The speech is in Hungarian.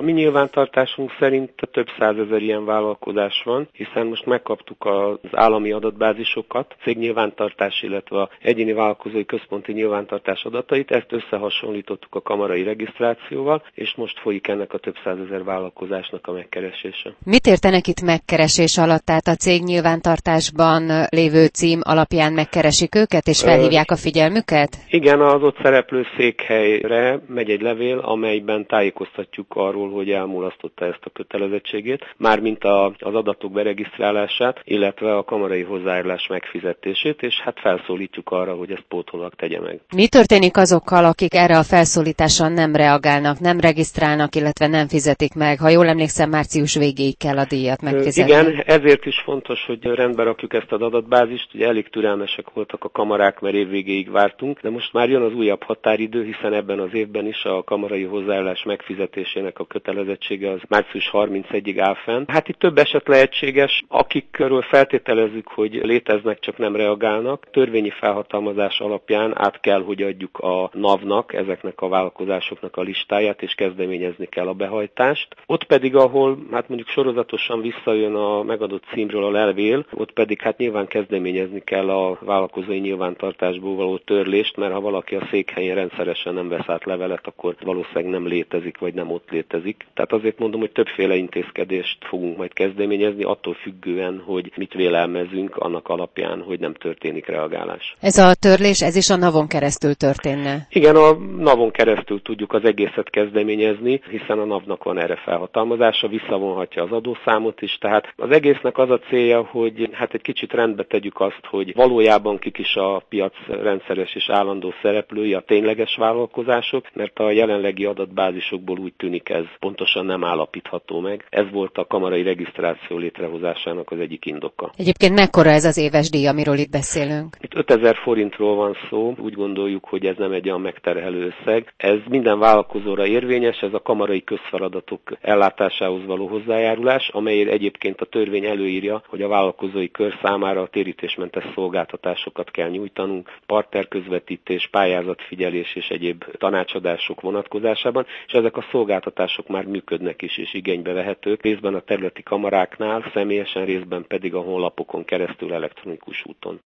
mi nyilvántartásunk szerint több százezer ilyen vállalkozás van, hiszen most megkaptuk az állami adatbázisokat, cégnyilvántartás, illetve az egyéni vállalkozói központi nyilvántartás adatait, ezt összehasonlítottuk a kamarai regisztrációval, és most folyik ennek a több százezer vállalkozásnak a megkeresése. Mit értenek itt megkeresés alatt? Tehát a cégnyilvántartásban lévő cím alapján megkeresik őket, és felhívják a figyelmüket? Igen, az ott szereplő székhelyre megy egy levél, amelyben tájékoztatjuk arról, hogy elmulasztotta ezt a kötelezettségét, mármint az adatok beregisztrálását, illetve a kamarai hozzájárulás megfizetését, és hát felszólítjuk arra, hogy ezt pótollag tegye meg. Mi történik azokkal, akik erre a felszólításra nem reagálnak, nem regisztrálnak, illetve nem fizetik meg? Ha jól emlékszem, március végéig kell a díjat megfizetni. Igen, ezért is fontos, hogy rendbe rakjuk ezt az adatbázist. Ugye elég türelmesek voltak a kamarák, mert évvégéig vártunk, de most már jön az újabb határidő, hiszen ebben az évben is a kamarai hozzájárulás megfizetésének a kötelezettsége az március 31-ig áll fenn. Hát itt több eset lehetséges, akikről feltételezzük, hogy léteznek, csak nem reagálnak. Törvényi felhatalmazás alapján át kell, hogy adjuk a NAV-nak, ezeknek a vállalkozásoknak a listáját, és kezdeményezni kell a behajtást. Ott pedig, ahol hát mondjuk sorozatosan visszajön a megadott címről a levél, ott pedig hát nyilván kezdeményezni kell a vállalkozói nyilvántartásból való törlést, mert ha valaki a székhelyén rendszeresen nem vesz át levelet, akkor valószínűleg nem létezik, vagy nem ott létezik. Tehát azért mondom, hogy többféle intézkedést fogunk majd kezdeményezni, attól függően, hogy mit vélelmezünk annak alapján, hogy nem történik reagálás. Ez a törlés, ez is a NAV-on keresztül történne? Igen, a NAV-on keresztül tudjuk az egészet kezdeményezni, hiszen a NAV-nak van erre felhatalmazása, visszavonhatja az adószámot is, tehát az egésznek az a célja, hogy hát egy kicsit rendbe tegyük azt, hogy valójában kik is a piac rendszeres és állandó szereplői, a tényleges vállalkozások, mert a jelenlegi adatbázisokból úgy tűnik ez pontosan nem állapítható meg. Ez volt a kamarai regisztráció létrehozásának az egyik indoka. Egyébként mekkora ez az éves díj, amiről itt beszélünk? Itt 5000 forintról van szó, úgy gondoljuk, hogy ez nem egy olyan megterhelő összeg. Ez minden vállalkozóra érvényes, ez a kamarai közfeladatok ellátásához való hozzájárulás, amelyért egyébként a törvény előírja, hogy a vállalkozói kör számára a térítésmentes szolgáltatásokat kell nyújtanunk, partnerközvetítés, pályázatfigyelés és egyéb tanácsadások vonatkozásában, és ezek a szolgáltatások már működnek is és igénybe vehetők, részben a területi kamaráknál, személyesen részben pedig a honlapokon keresztül elektronikus úton.